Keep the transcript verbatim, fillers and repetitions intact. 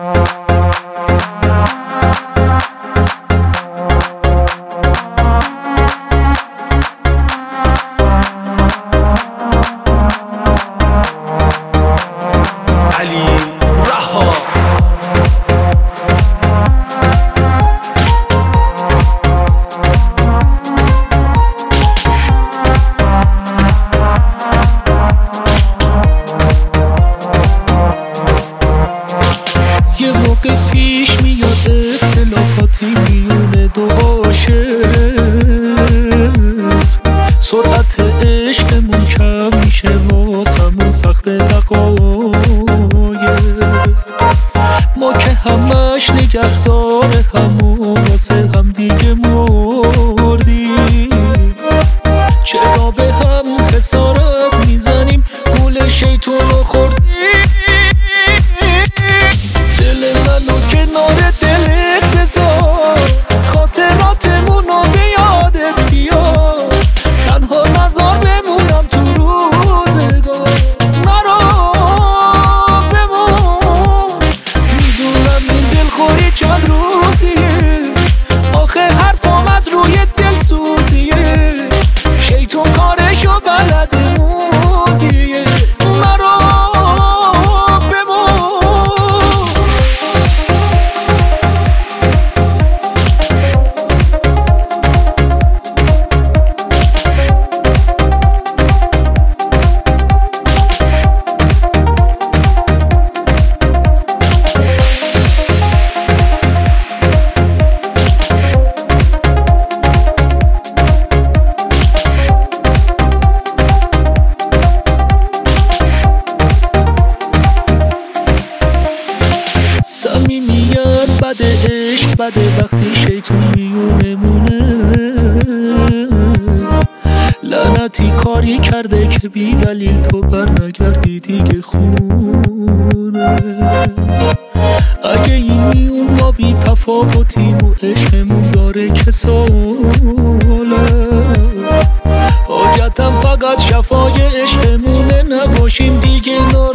پیش میاد اختلافاتی میونه دو عاشق، سرعت عشقمون کم میشه واسمون سخت دقایق، ما که همش نگهدار همون واسه هم دیگه مردیم، چرا به هم خسارت میزنیم گول شیطون رو خوردیم. دل منو کنار دلت بذار، خاطراتمون رو به یادت بیار، تنها نذار بمونم تو روزگار، نرو بمون. میدونم این دلخوری چند روزیه، آخه حرفام از روی دل سوزیه، شیطون کارشو بلده موزیه، نرو صمیمیت بده، عشق بده وقتی شیطون میونمونه، لعنتی کاری کرده که بی دلیل تو بر نگردی دیگه خونه. اگه این میون ما بی تفاوتیم و عشقمون داره که ساله، حاجتم فقط شفای عشقمونه، نباشیم دیگه نار